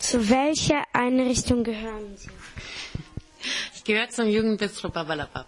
Zu welcher Einrichtung gehören Sie? Ich gehöre zum Jugendbistro Babalapap.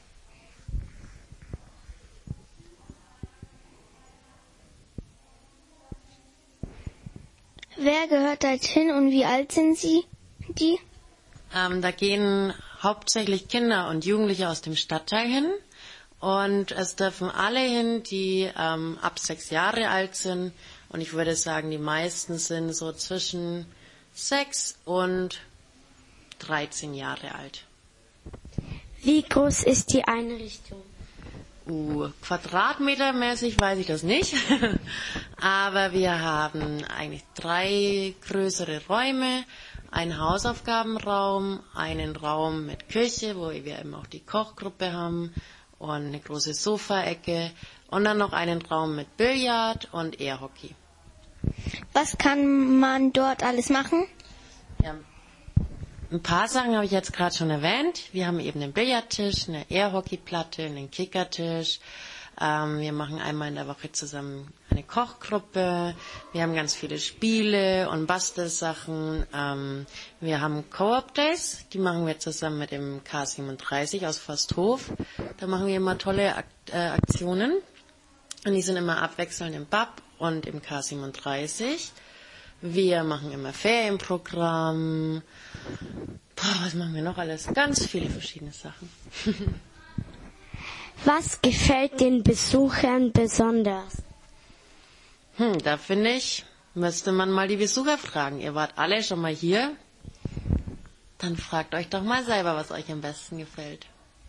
Wer gehört dorthin und wie alt sind Sie? Da gehen hauptsächlich Kinder und Jugendliche aus dem Stadtteil hin. Und es dürfen alle hin, die ab 6 Jahre alt sind. Und ich würde sagen, die meisten sind so zwischen 6 und 13 Jahre alt. Wie groß ist die Einrichtung? Quadratmetermäßig weiß ich das nicht. Aber wir haben eigentlich 3 größere Räume. Einen Hausaufgabenraum, einen Raum mit Küche, wo wir eben auch die Kochgruppe haben und eine große Sofaecke und dann noch einen Raum mit Billard und Airhockey. Was kann man dort alles machen? Ja, ein paar Sachen habe ich jetzt gerade schon erwähnt. Wir haben eben einen Billardtisch, eine Airhockeyplatte, einen Kickertisch. Wir machen einmal in der Woche zusammen eine Kochgruppe. Wir haben ganz viele Spiele und Bastelsachen. Wir haben Co-op Days, die machen wir zusammen mit dem K37 aus Forsthof. Da machen wir immer tolle Aktionen. Und die sind immer abwechselnd im BAP und im K37. Wir machen immer Ferienprogramm. Was machen wir noch alles? Ganz viele verschiedene Sachen. Was gefällt den Besuchern besonders? Da finde ich, müsste man mal die Besucher fragen. Ihr wart alle schon mal hier. Dann fragt euch doch mal selber, was euch am besten gefällt.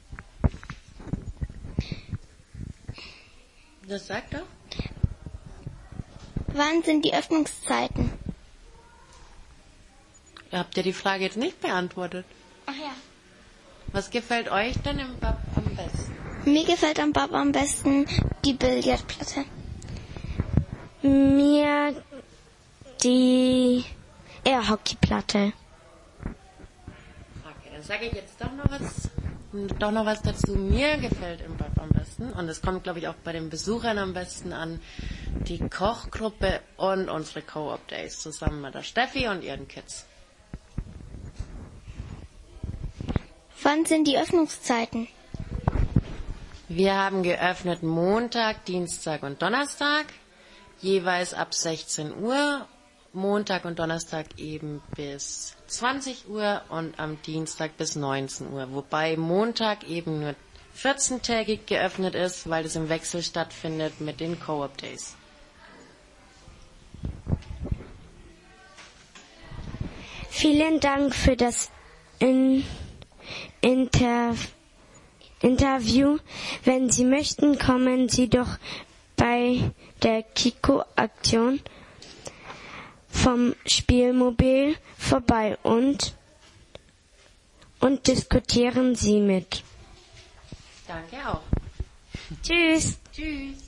Das sagt doch. Wann sind die Öffnungszeiten? Ihr habt ja die Frage jetzt nicht beantwortet. Ach ja. Was gefällt euch denn im Pub am besten? Mir gefällt am Pub am besten die Billardplatte. Mir die Airhockeyplatte. Okay, dann sage ich jetzt doch noch was dazu. Mir gefällt im Pub am besten, und es kommt, glaube ich, auch bei den Besuchern am besten an, die Kochgruppe und unsere Co-op Days zusammen mit der Steffi und ihren Kids. Wann sind die Öffnungszeiten? Wir haben geöffnet Montag, Dienstag und Donnerstag, jeweils ab 16 Uhr, Montag und Donnerstag eben bis 20 Uhr und am Dienstag bis 19 Uhr, wobei Montag eben nur 14-tägig geöffnet ist, weil es im Wechsel stattfindet mit den Co-op Days. Vielen Dank für das Interview. Wenn Sie möchten, kommen Sie doch bei der Kiko-Aktion vom Spielmobil vorbei und diskutieren Sie mit. Danke auch. Tschüss. Tschüss.